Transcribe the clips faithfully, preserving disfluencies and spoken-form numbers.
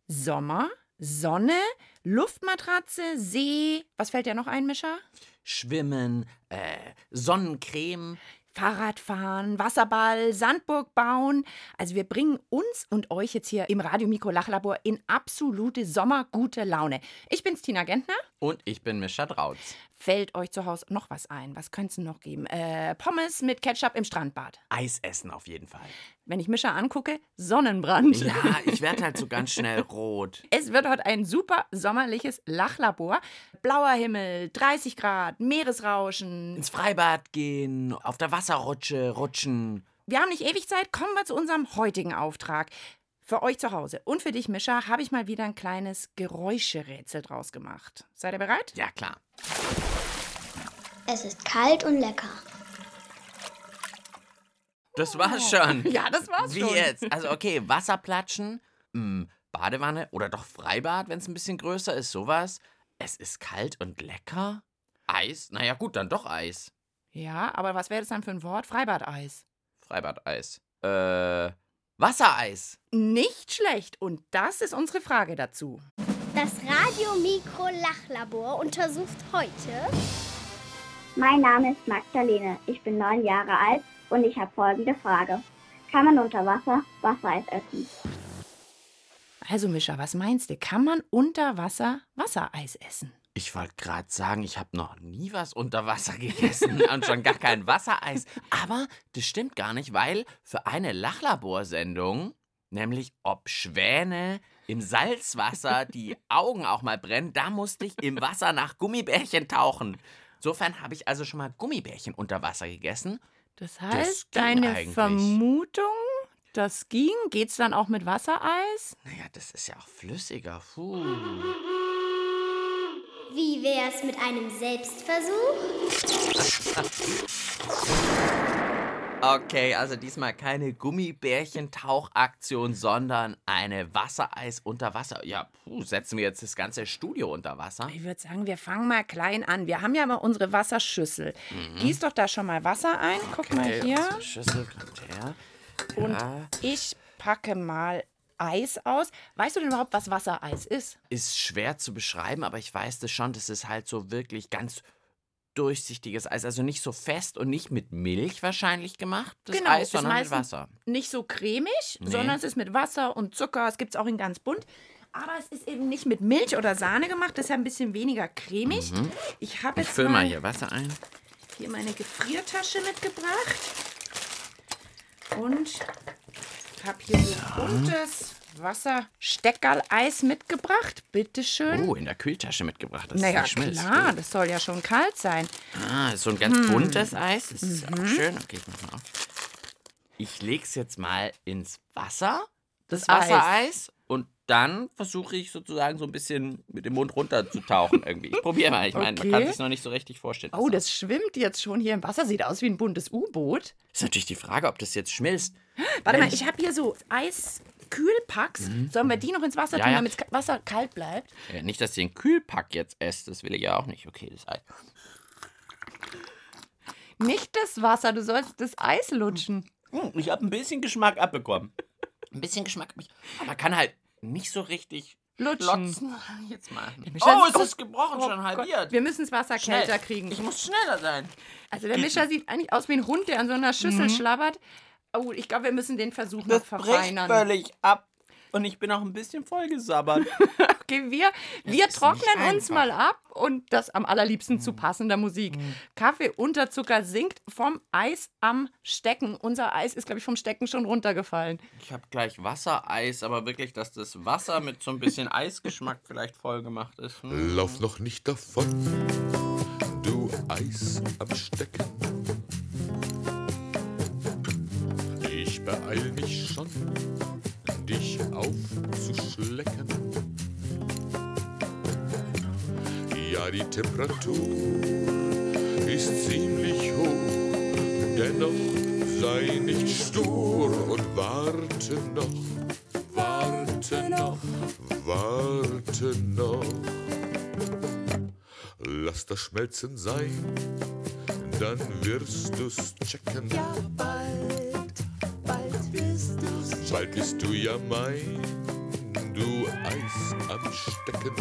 Sommer, Sonne, Luftmatratze, See. Was fällt dir noch ein, Mischa? Schwimmen, äh, Sonnencreme. Fahrradfahren, Wasserball, Sandburg bauen. Also wir bringen uns und euch jetzt hier im Radio Mikro Lachlabor in absolute sommergute Laune. Ich bin's, Tina Gentner. Und ich bin Mischa Drautz. Fällt euch zu Hause noch was ein? Was könnte es noch geben? Äh, Pommes mit Ketchup im Strandbad. Eis essen auf jeden Fall. Wenn ich Mischa angucke, Sonnenbrand. Ja, ich werde halt so ganz schnell rot. Es wird heute ein super sommerliches Lachlabor. Blauer Himmel, dreißig Grad, Meeresrauschen. Ins Freibad gehen, auf der Wasserrutsche rutschen. Wir haben nicht ewig Zeit, kommen wir zu unserem heutigen Auftrag. Für euch zu Hause und für dich, Mischa, habe ich mal wieder ein kleines Geräuscherätsel draus gemacht. Seid ihr bereit? Ja, klar. Es ist kalt und lecker. Das war's schon. Ja, das war's Wie schon. jetzt? Also okay, Wasserplatschen, mh, Badewanne oder doch Freibad, wenn es ein bisschen größer ist, sowas. Es ist kalt und lecker. Eis? Naja gut, dann doch Eis. Ja, aber was wäre das dann für ein Wort? Freibadeis. Freibadeis. Äh, Wassereis. Nicht schlecht. Und das ist unsere Frage dazu. Das Radio Mikro Lachlabor untersucht heute. Mein Name ist Magdalene, ich bin neun Jahre alt und ich habe folgende Frage. Kann man unter Wasser Wassereis essen? Also, Mischa, was meinst du? Kann man unter Wasser Wassereis essen? Ich wollte gerade sagen, ich habe noch nie was unter Wasser gegessen und schon gar kein Wassereis. Aber das stimmt gar nicht, weil für eine Lachlaborsendung, nämlich ob Schwäne im Salzwasser die Augen auch mal brennen, da musste ich im Wasser nach Gummibärchen tauchen. Insofern habe ich also schon mal Gummibärchen unter Wasser gegessen. Das heißt, ging deine eigentlich. Vermutung, das ging, geht's dann auch mit Wassereis? Naja, das ist ja auch flüssiger. Puh. Wie wär's mit einem Selbstversuch? Okay, also diesmal keine Gummibärchen-Tauchaktion, sondern eine Wassereis unter Wasser. Ja, puh, setzen wir jetzt das ganze Studio unter Wasser? Ich würde sagen, wir fangen mal klein an. Wir haben ja mal unsere Wasserschüssel. Gieß doch da schon mal Wasser ein. Guck mal Okay, hier. unsere Schüssel kommt her. Und Ja. ich packe mal Eis aus. Weißt du denn überhaupt, was Wassereis ist? Ist schwer zu beschreiben, aber ich weiß das schon. Das ist halt so wirklich ganz durchsichtiges Eis. Also nicht so fest und nicht mit Milch wahrscheinlich gemacht, das Genau, Eis, ist sondern mit meistens Wasser. Nicht so cremig, Nee. sondern es ist mit Wasser und Zucker. Es gibt es auch in ganz bunt. Aber es ist eben nicht mit Milch oder Sahne gemacht. Das ist ja ein bisschen weniger cremig. Ich habe Ich jetzt fülle mal mal hier Wasser ein. hier meine Gefriertasche mitgebracht. Und habe hier so buntes Wassersteckerl-Eis mitgebracht. Bitteschön. Oh, in der Kühltasche mitgebracht, dass naja, es nicht schmilzt. klar, das soll ja schon kalt sein. Ah, ist so ein ganz Hm. buntes Eis. Das ist Mhm. auch schön. Okay, ich mach mal auf. Ich leg's jetzt mal ins Wasser, das, Das Eis. Wassereis, und dann versuche ich sozusagen so ein bisschen mit dem Mund runterzutauchen irgendwie. Ich probiere mal. Ich meine, Okay. man kann sich noch nicht so richtig vorstellen. Oh, das schwimmt jetzt schon hier im Wasser. Sieht aus wie ein buntes U-Boot. ist natürlich die Frage, ob das jetzt schmilzt. Warte Wenn mal, ich habe hier so Eiskühlpacks. Sollen wir die noch ins Wasser Ja, tun, ja. damit das Wasser kalt bleibt? Ja, nicht, dass ihr einen Kühlpack jetzt esst. Das will ich ja auch nicht. Okay, das Eis. Nicht das Wasser, du sollst das Eis lutschen. Hm, ich habe ein bisschen Geschmack abbekommen. Ein bisschen Geschmack. hab ich- Aber man kann halt nicht so richtig Lutschen. schlotzen. Jetzt mal. Mischa Oh, ist- es ist gebrochen, Oh schon Gott, halbiert. wir müssen das Wasser Schnell. kälter kriegen. Ich muss schneller sein. Also der Mischa sieht eigentlich aus wie ein Hund, der an so einer Schüssel schlabbert. Oh, ich glaube, wir müssen den Versuch noch verfeinern. völlig ab. Und ich bin auch ein bisschen vollgesabbert. Okay, wir, wir ist trocknen nicht uns einfach. mal ab und das am allerliebsten zu passender Musik. Kaffee unter Zucker sinkt vom Eis am Stecken. Unser Eis ist, glaube ich, vom Stecken schon runtergefallen. Ich habe gleich Wassereis, aber wirklich, dass das Wasser mit so ein bisschen Eisgeschmack vielleicht voll gemacht ist. Hm. Lauf noch nicht davon, du Eis am Stecken. Ich beeil mich schon, dich aufzuschlecken. Ja, die Temperatur ist ziemlich hoch, dennoch sei nicht stur und warte noch, warte noch, warte noch. Lass das Schmelzen sein, dann wirst du's checken. Ja, bald, bald wirst du's Bald bist du ja mein, du Eis am Stecken.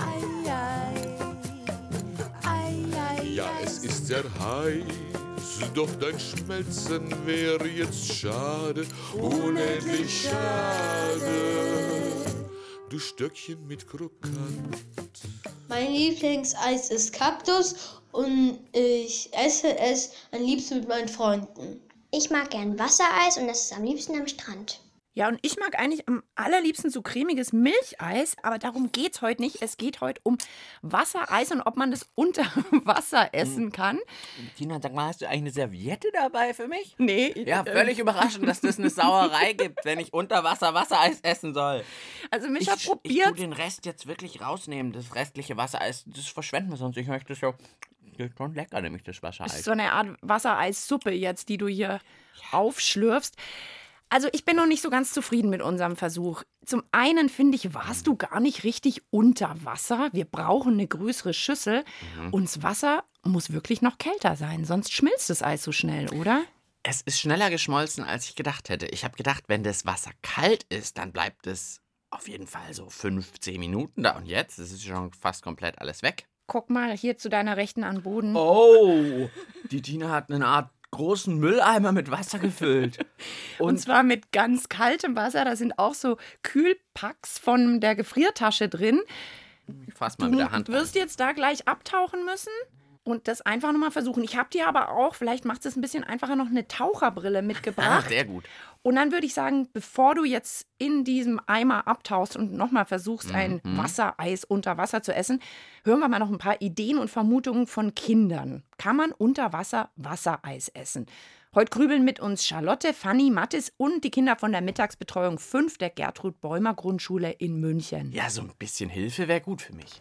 Ja, es ist sehr heiß, doch dein Schmelzen wäre jetzt schade, unendlich schade. Du Stöckchen mit Krokant. Mein Lieblingseis ist Kaktus und ich esse es am liebsten mit meinen Freunden. Ich mag gern Wassereis und das ist am liebsten am Strand. Ja, und ich mag eigentlich am allerliebsten so cremiges Milcheis, aber darum geht's heute nicht. Es geht heute um Wassereis und ob man das unter Wasser essen kann. Tina, sag mal, hast du eigentlich eine Serviette dabei für mich? Nee. Ja, völlig überraschend, dass das eine Sauerei gibt, wenn ich unter Wasser Wassereis essen soll. Also Micha, Ich, ich probiert. tu den Rest jetzt wirklich rausnehmen, das restliche Wassereis, das verschwenden wir sonst. Ich möchte das ja, das ist schon lecker, nämlich das Wassereis. So eine Art Wassereissuppe jetzt, die du hier aufschlürfst. Also ich bin noch nicht so ganz zufrieden mit unserem Versuch. Zum einen finde ich, warst du gar nicht richtig unter Wasser. Wir brauchen eine größere Schüssel. Mhm. Und das Wasser muss wirklich noch kälter sein, sonst schmilzt das Eis so schnell, oder? Es ist schneller geschmolzen, als ich gedacht hätte. Ich habe gedacht, wenn das Wasser kalt ist, dann bleibt es auf jeden Fall so fünfzehn Minuten da. Und jetzt ist es schon fast komplett alles weg. Guck mal hier zu deiner Rechten an den Boden. Oh, die Tina hat eine Art großen Mülleimer mit Wasser gefüllt. Und, Und zwar mit ganz kaltem Wasser. Da sind auch so Kühlpacks von der Gefriertasche drin. Ich fass mal mit der Hand. Du wirst jetzt da gleich abtauchen müssen und das einfach nochmal versuchen. Ich habe dir aber auch, vielleicht macht es ein bisschen einfacher, noch eine Taucherbrille mitgebracht. Ah, sehr gut. Und dann würde ich sagen, bevor du jetzt in diesem Eimer abtauchst und nochmal versuchst, Mhm. ein Wassereis unter Wasser zu essen, hören wir mal noch ein paar Ideen und Vermutungen von Kindern. Kann man unter Wasser Wassereis essen? Heute grübeln mit uns Charlotte, Fanny, Mattis und die Kinder von der Mittagsbetreuung fünf der Gertrud Bäumer Grundschule in München. Ja, so ein bisschen Hilfe wäre gut für mich.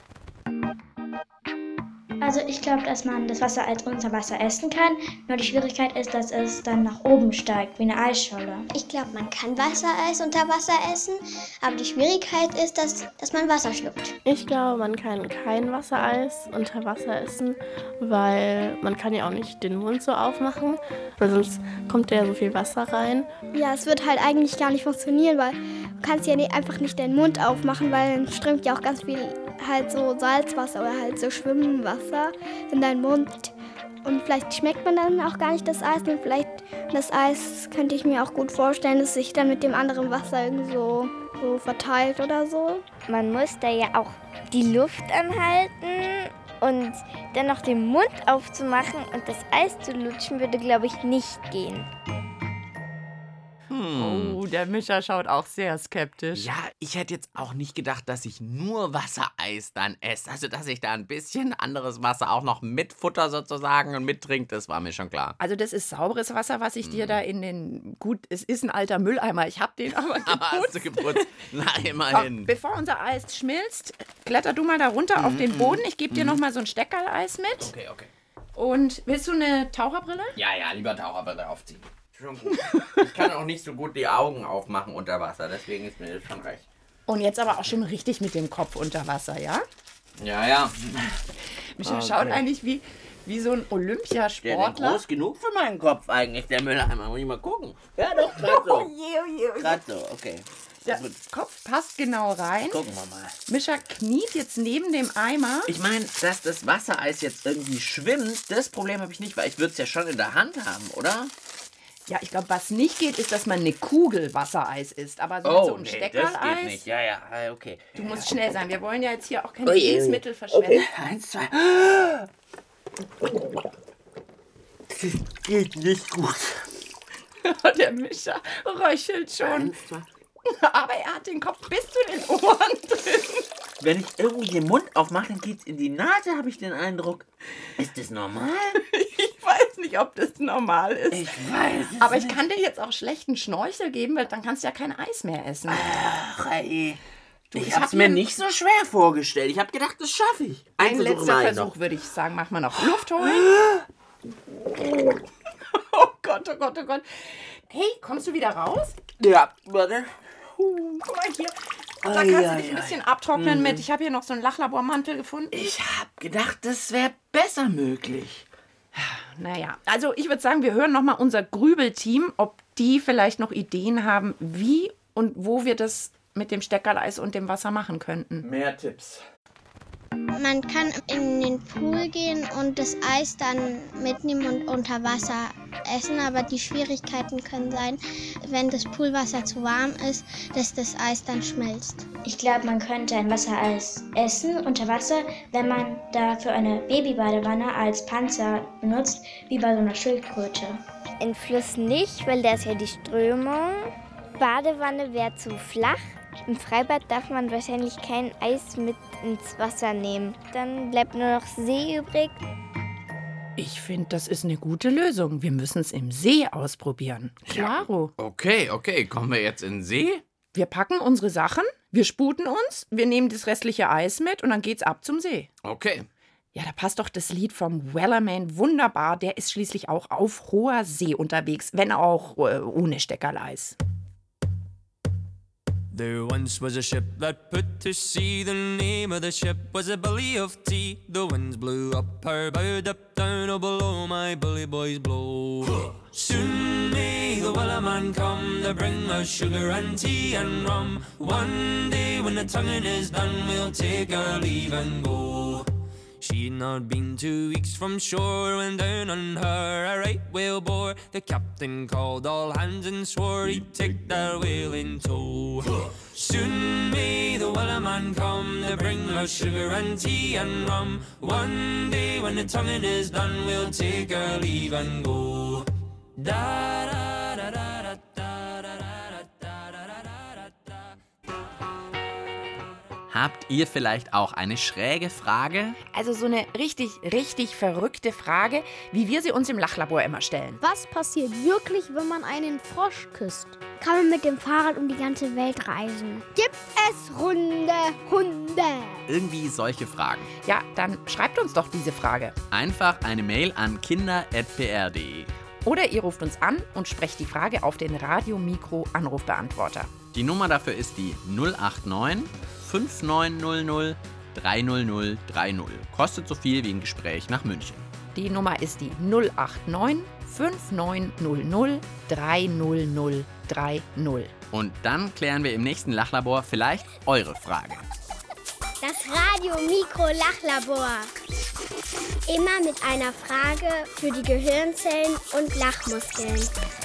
Also ich glaube, dass man das Wassereis unter Wasser essen kann. Nur die Schwierigkeit ist, dass es dann nach oben steigt, wie eine Eisscholle. Ich glaube, man kann Wassereis unter Wasser essen, aber die Schwierigkeit ist, dass, dass man Wasser schluckt. Ich glaube, man kann kein Wassereis unter Wasser essen, weil man kann ja auch nicht den Mund so aufmachen, weil sonst kommt ja so viel Wasser rein. Ja, es wird halt eigentlich gar nicht funktionieren, weil du kannst ja nicht, einfach nicht den Mund aufmachen, weil dann strömt ja auch ganz viel halt so Salzwasser oder halt so Schwimmwasser in deinen Mund. Und vielleicht schmeckt man dann auch gar nicht das Eis. Und vielleicht das Eis könnte ich mir auch gut vorstellen, dass sich dann mit dem anderen Wasser irgendwie so, so verteilt oder so. Man muss da ja auch die Luft anhalten und dann noch den Mund aufzumachen und das Eis zu lutschen, würde, glaube ich, nicht gehen. Hm. Oh, der Mischa schaut auch sehr skeptisch. Ja, ich hätte jetzt auch nicht gedacht, dass ich nur Wassereis dann esse. Also, dass ich da ein bisschen anderes Wasser auch noch mitfutter sozusagen und mittrinke, das war mir schon klar. Also das ist sauberes Wasser, was ich dir da in den... Gut, es ist ein alter Mülleimer, ich habe den aber Aber hast du geputzt. geputzt? Na, immerhin. Oh, bevor unser Eis schmilzt, kletter du mal da runter auf den Boden. Ich gebe dir noch mal so ein Steckerl-Eis mit. Okay, okay. Und willst du eine Taucherbrille? Ja, ja, lieber Taucherbrille aufziehen. Schon gut. Ich kann auch nicht so gut die Augen aufmachen unter Wasser, deswegen ist mir das schon recht. Und jetzt aber auch schon richtig mit dem Kopf unter Wasser, ja? Ja, ja. Micha Okay. schaut eigentlich wie, wie so ein Der ist Olympiasportler. groß genug für meinen Kopf eigentlich, der Mülleimer. Muss ich mal gucken. Ja, doch, grad so. Oh je, oh je, oh je. Grad so, okay. Der Kopf passt genau rein. Gucken wir mal. Mischa kniet jetzt neben dem Eimer. Ich meine, dass das Wassereis jetzt irgendwie schwimmt, das Problem habe ich nicht, weil ich würde es ja schon in der Hand haben, oder? Ja, ich glaube, was nicht geht, ist, dass man eine Kugel Wassereis isst. Aber so, Oh, so ein nee, das geht Steckerleis. nicht. Ja, ja, okay. Du musst schnell sein. Wir wollen ja jetzt hier auch kein Ui, ui. Lebensmittel verschwenden. Okay, eins, zwei. Das geht nicht gut. Der Mischa röchelt schon. Eins, zwei. Aber er hat den Kopf bis zu den Ohren drin. Wenn ich irgendwie den Mund aufmache, dann geht's in die Nase, habe ich den Eindruck. Ist das normal? Ich weiß nicht, ob das normal ist. Ich weiß es Aber ich nicht. kann dir jetzt auch schlechten Schnorchel geben, weil dann kannst du ja kein Eis mehr essen. Ach, ey. Du, ich Ich hab's hab mir mir- nicht so schwer vorgestellt. Ich hab gedacht, das schaffe ich. Ein Versuch letzter mal Versuch, noch. würde ich sagen. Mach mal noch Luft holen. Oh Gott, oh Gott, oh Gott. Hey, kommst du wieder raus? Ja, warte. Guck mal hier. Da Ai, kannst du ai, dich ein ai. bisschen abtrocknen mit. Ich habe hier noch so einen Lachlabormantel gefunden. Ich hab gedacht, das wäre besser möglich. Naja, also ich würde sagen, wir hören nochmal unser Grübelteam, ob die vielleicht noch Ideen haben, wie und wo wir das mit dem Steckerleis und dem Wasser machen könnten. Mehr Tipps. Man kann in den Pool gehen und das Eis dann mitnehmen und unter Wasser essen, aber die Schwierigkeiten können sein, wenn das Poolwasser zu warm ist, dass das Eis dann schmilzt. Ich glaube, man könnte ein Wassereis essen unter Wasser, wenn man dafür eine Babybadewanne als Panzer benutzt, wie bei so einer Schildkröte. Im Fluss nicht, weil da ist ja die Strömung. Badewanne wäre zu flach. Im Freibad darf man wahrscheinlich kein Eis mit ins Wasser nehmen. Dann bleibt nur noch See übrig. Ich finde, das ist eine gute Lösung. Wir müssen es im See ausprobieren. Klaro. Okay, okay. Kommen wir jetzt in den See? Wir packen unsere Sachen, wir sputen uns, wir nehmen das restliche Eis mit und dann geht's ab zum See. Okay. Ja, da passt doch das Lied vom Wellerman wunderbar. Der ist schließlich auch auf hoher See unterwegs, wenn auch äh, ohne Steckerleis. There once was a ship that put to sea. The name of the ship was a Billy of Tea. The winds blew up her bow, up down, oh below my bully boys blow. Soon may the Wellerman come to bring us sugar and tea and rum. One day when the tonguing is done, we'll take our leave and go. She'd not been two weeks from shore when down on her a right whale bore. The captain called all hands and swore he'd take that whale in tow. Soon may the Wellerman come to bring us sugar and tea and rum. One day when the tonguing is done, we'll take our leave and go. Da da da da da da da da da da da da. Habt ihr vielleicht auch eine schräge Frage? Also so eine richtig, richtig verrückte Frage, wie wir sie uns im Lachlabor immer stellen. Was passiert wirklich, wenn man einen Frosch küsst? Kann man mit dem Fahrrad um die ganze Welt reisen? Gibt es runde Hunde? Irgendwie solche Fragen. Ja, dann schreibt uns doch diese Frage. Einfach eine Mail an kinder punkt p r punkt d e. Oder ihr ruft uns an und sprecht die Frage auf den Radio-Mikro-Anrufbeantworter. Die Nummer dafür ist die null acht neun fünf neun null null drei null null drei null. Kostet so viel wie ein Gespräch nach München. Die Nummer ist die null acht neun fünf neun null null drei null null drei null. Und dann klären wir im nächsten Lachlabor vielleicht eure Frage. Das Radio-Mikro-Lachlabor. Immer mit einer Frage für die Gehirnzellen und Lachmuskeln.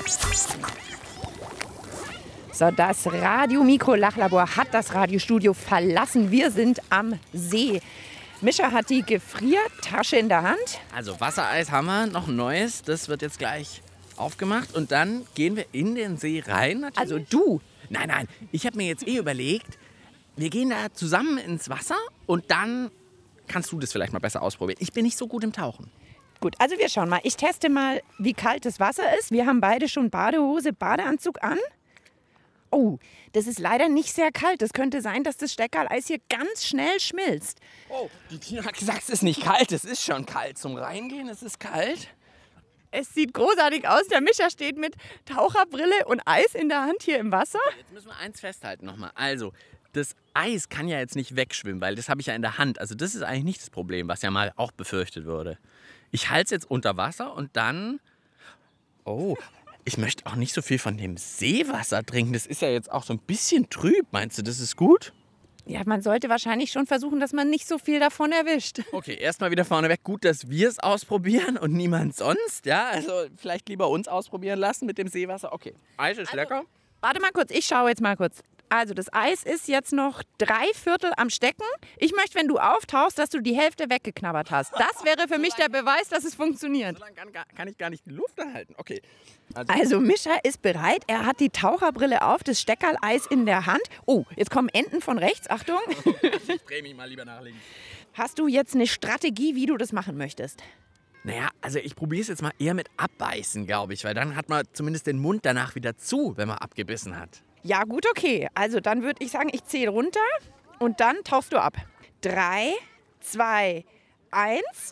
So, das Radio-Mikro-Lachlabor hat das Radiostudio verlassen. Wir sind am See. Mischa hat die Gefriertasche in der Hand. Also Wassereis haben wir, noch ein neues. Das wird jetzt gleich aufgemacht. Und dann gehen wir in den See rein. Natürlich. Also du? Nein, nein. Ich habe mir jetzt eh überlegt, wir gehen da zusammen ins Wasser und dann kannst du das vielleicht mal besser ausprobieren. Ich bin nicht so gut im Tauchen. Gut, also wir schauen mal. Ich teste mal, wie kalt das Wasser ist. Wir haben beide schon Badehose, Badeanzug an. Oh, das ist leider nicht sehr kalt. Es könnte sein, dass das Steckerleis hier ganz schnell schmilzt. Oh, die Tina hat gesagt, es ist nicht kalt. Es ist schon kalt. Zum Reingehen ist es kalt. Es sieht großartig aus. Der Mischa steht mit Taucherbrille und Eis in der Hand hier im Wasser. Jetzt müssen wir eins festhalten nochmal. Also, das Eis kann ja jetzt nicht wegschwimmen, weil das habe ich ja in der Hand. Also das ist eigentlich nicht das Problem, was ja mal auch befürchtet wurde. Ich halte es jetzt unter Wasser und dann... Oh... Ich möchte auch nicht so viel von dem Seewasser trinken. Das ist ja jetzt auch so ein bisschen trüb. Meinst du, das ist gut? Ja, man sollte wahrscheinlich schon versuchen, dass man nicht so viel davon erwischt. Okay, erstmal wieder vorneweg. Gut, dass wir es ausprobieren und niemand sonst. Ja, also vielleicht lieber uns ausprobieren lassen mit dem Seewasser. Okay, Eis ist also, lecker. Warte mal kurz, ich schaue jetzt mal kurz. Also das Eis ist jetzt noch drei Viertel am Stecken. Ich möchte, wenn du auftauchst, dass du die Hälfte weggeknabbert hast. Das wäre für mich der Beweis, dass es funktioniert. So lange kann, kann ich gar nicht die Luft anhalten. Okay. Also, also Mischa ist bereit. Er hat die Taucherbrille auf, das Steckerleis in der Hand. Oh, jetzt kommen Enten von rechts. Achtung. Ich drehe mich mal lieber nach links. Hast du jetzt eine Strategie, wie du das machen möchtest? Naja, also ich probiere es jetzt mal eher mit Abbeißen, glaube ich. Weil dann hat man zumindest den Mund danach wieder zu, wenn man abgebissen hat. Ja, gut, okay. Also dann würde ich sagen, ich zähle runter und dann tauchst du ab. Drei, zwei, eins.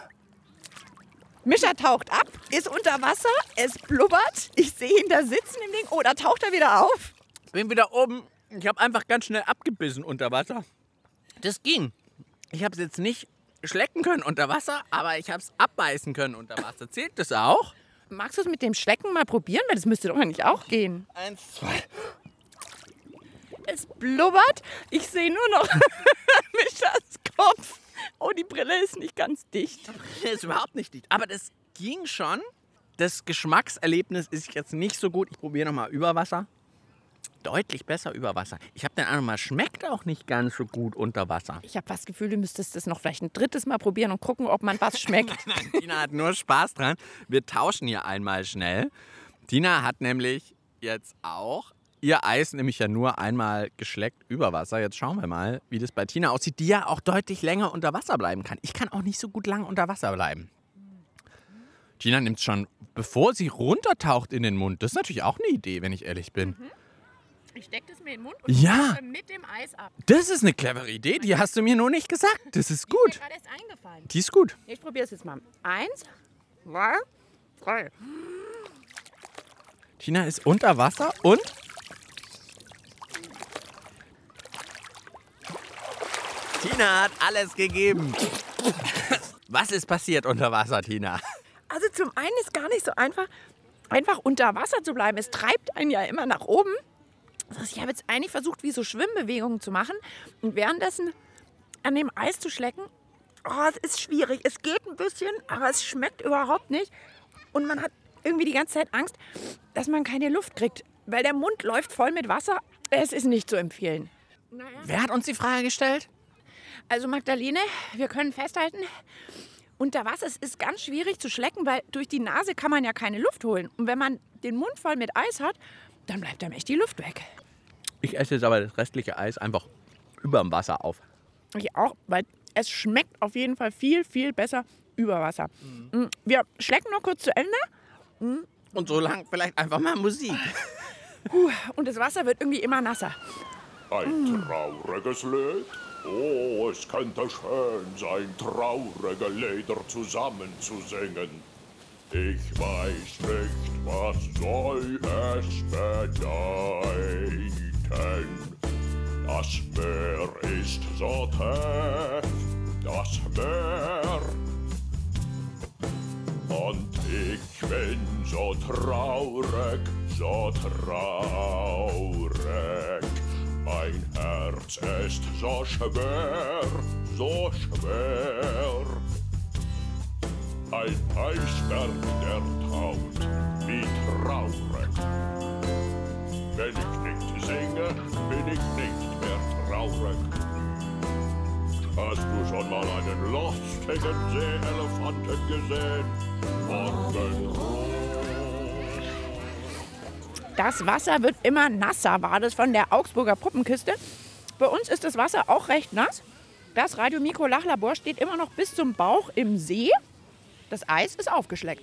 Mischa taucht ab, ist unter Wasser, es blubbert. Ich sehe ihn da sitzen im Ding. Oh, da taucht er wieder auf. Bin wieder oben. Ich habe einfach ganz schnell abgebissen unter Wasser. Das ging. Ich habe es jetzt nicht schlecken können unter Wasser, aber ich habe es abbeißen können unter Wasser. Zählt das auch? Magst du es mit dem Schlecken mal probieren? Weil das müsste doch eigentlich auch gehen. Eins, zwei. Es blubbert. Ich sehe nur noch Mischas Kopf. Oh, die Brille ist nicht ganz dicht. Die ist überhaupt nicht dicht. Aber das ging schon. Das Geschmackserlebnis ist jetzt nicht so gut. Ich probiere nochmal über Wasser. Deutlich besser über Wasser. Ich habe den anderen mal, schmeckt auch nicht ganz so gut unter Wasser. Ich habe fast das Gefühl, du müsstest das noch vielleicht ein drittes Mal probieren und gucken, ob man was schmeckt. Nein, Tina hat nur Spaß dran. Wir tauschen hier einmal schnell. Tina hat nämlich jetzt auch ihr Eis nämlich ja nur einmal geschleckt über Wasser. Jetzt schauen wir mal, wie das bei Tina aussieht, die ja auch deutlich länger unter Wasser bleiben kann. Ich kann auch nicht so gut lang unter Wasser bleiben. Tina nimmt es schon, bevor sie runtertaucht in den Mund. Das ist natürlich auch eine Idee, wenn ich ehrlich bin. Mhm. Ich stecke das mir in den Mund und ja, mit dem Eis ab. Das ist eine clevere Idee, die hast du mir nur nicht gesagt. Das ist gut. Die ist mir gerade erst eingefallen. Die ist gut. Ich probiere es jetzt mal. Eins, zwei, drei. Tina ist unter Wasser und... Tina hat alles gegeben. Was ist passiert unter Wasser, Tina? Also zum einen ist gar nicht so einfach, einfach unter Wasser zu bleiben. Es treibt einen ja immer nach oben. Also ich habe jetzt eigentlich versucht, wie so Schwimmbewegungen zu machen und währenddessen an dem Eis zu schlecken. Oh, es ist schwierig. Es geht ein bisschen, aber es schmeckt überhaupt nicht. Und man hat irgendwie die ganze Zeit Angst, dass man keine Luft kriegt. Weil der Mund läuft voll mit Wasser. Es ist nicht zu empfehlen. Naja. Wer hat uns die Frage gestellt? Also Magdalene, wir können festhalten, unter Wasser es ist ganz schwierig zu schlecken, weil durch die Nase kann man ja keine Luft holen. Und wenn man den Mund voll mit Eis hat, dann bleibt einem echt die Luft weg. Ich esse jetzt aber das restliche Eis einfach über dem Wasser auf. Ich auch, weil es schmeckt auf jeden Fall viel, viel besser über Wasser. Mhm. Wir schlecken noch kurz zu Ende. Mhm. Und so lang vielleicht einfach mal Musik. Puh, und das Wasser wird irgendwie immer nasser. Ein trauriges Lied. Oh, es könnte schön sein, traurige Lieder zusammen zu singen. Ich weiß nicht, was soll es bedeuten. Das Meer ist so tief, das Meer. Und ich bin so traurig, so traurig. Mein Herz ist so schwer, so schwer. Ein Eisberg, der taut, wie traurig. Wenn ich nicht singe, bin ich nicht mehr traurig. Hast du schon mal einen lustigen Seeelefanten gesehen? Morgenrot. Das Wasser wird immer nasser, war das von der Augsburger Puppenkiste. Bei uns ist das Wasser auch recht nass. Das Radio Mikro Lachlabor steht immer noch bis zum Bauch im See. Das Eis ist aufgeschleckt.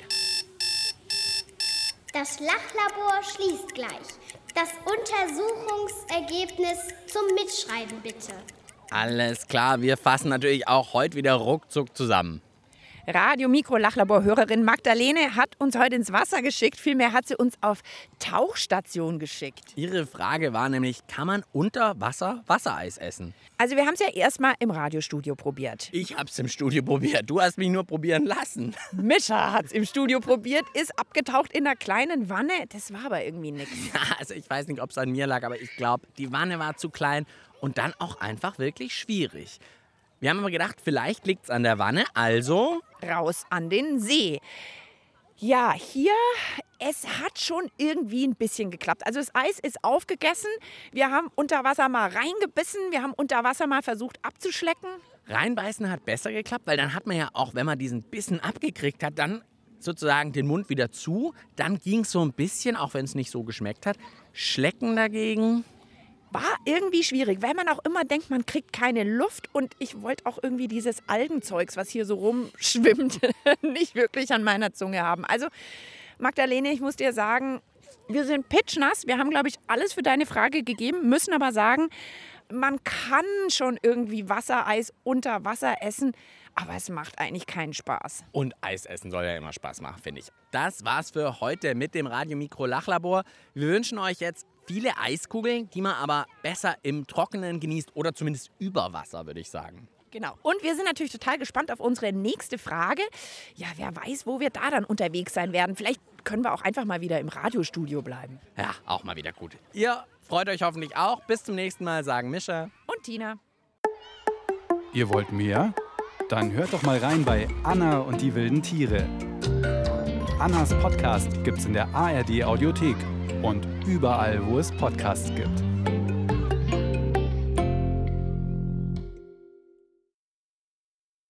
Das Lachlabor schließt gleich. Das Untersuchungsergebnis zum Mitschreiben bitte. Alles klar, wir fassen natürlich auch heute wieder ruckzuck zusammen. Radio Mikro Lachlabor-Hörerin Magdalene hat uns heute ins Wasser geschickt. Vielmehr hat sie uns auf Tauchstation geschickt. Ihre Frage war nämlich, kann man unter Wasser Wassereis essen? Also wir haben es ja erstmal im Radiostudio probiert. Ich hab's im Studio probiert. Du hast mich nur probieren lassen. Mischa hat's im Studio probiert, ist abgetaucht in einer kleinen Wanne. Das war aber irgendwie nichts. Ja, also ich weiß nicht, ob es an mir lag, aber ich glaube, die Wanne war zu klein und dann auch einfach wirklich schwierig. Wir haben aber gedacht, vielleicht liegt es an der Wanne, also raus an den See. Ja, hier, es hat schon irgendwie ein bisschen geklappt. Also das Eis ist aufgegessen, wir haben unter Wasser mal reingebissen, wir haben unter Wasser mal versucht abzuschlecken. Reinbeißen hat besser geklappt, weil dann hat man ja auch, wenn man diesen Bissen abgekriegt hat, dann sozusagen den Mund wieder zu. Dann ging es so ein bisschen, auch wenn es nicht so geschmeckt hat. Schlecken dagegen war irgendwie schwierig, weil man auch immer denkt, man kriegt keine Luft. Und ich wollte auch irgendwie dieses Algenzeugs, was hier so rumschwimmt, nicht wirklich an meiner Zunge haben. Also Magdalene, ich muss dir sagen, wir sind pitschnass. Wir haben, glaube ich, alles für deine Frage gegeben, müssen aber sagen, man kann schon irgendwie Wassereis unter Wasser essen, aber es macht eigentlich keinen Spaß. Und Eis essen soll ja immer Spaß machen, finde ich. Das war's für heute mit dem Radio Mikro Lachlabor. Wir wünschen euch jetzt viele Eiskugeln, die man aber besser im Trockenen genießt oder zumindest über Wasser, würde ich sagen. Genau. Und wir sind natürlich total gespannt auf unsere nächste Frage. Ja, wer weiß, wo wir da dann unterwegs sein werden. Vielleicht können wir auch einfach mal wieder im Radiostudio bleiben. Ja, auch mal wieder gut. Ihr Freut euch hoffentlich auch. Bis zum nächsten Mal, sagen Mischa und Tina. Ihr wollt mehr? Dann hört doch mal rein bei Anna und die wilden Tiere. Annas Podcast gibt's in der A R D Audiothek und überall, wo es Podcasts gibt.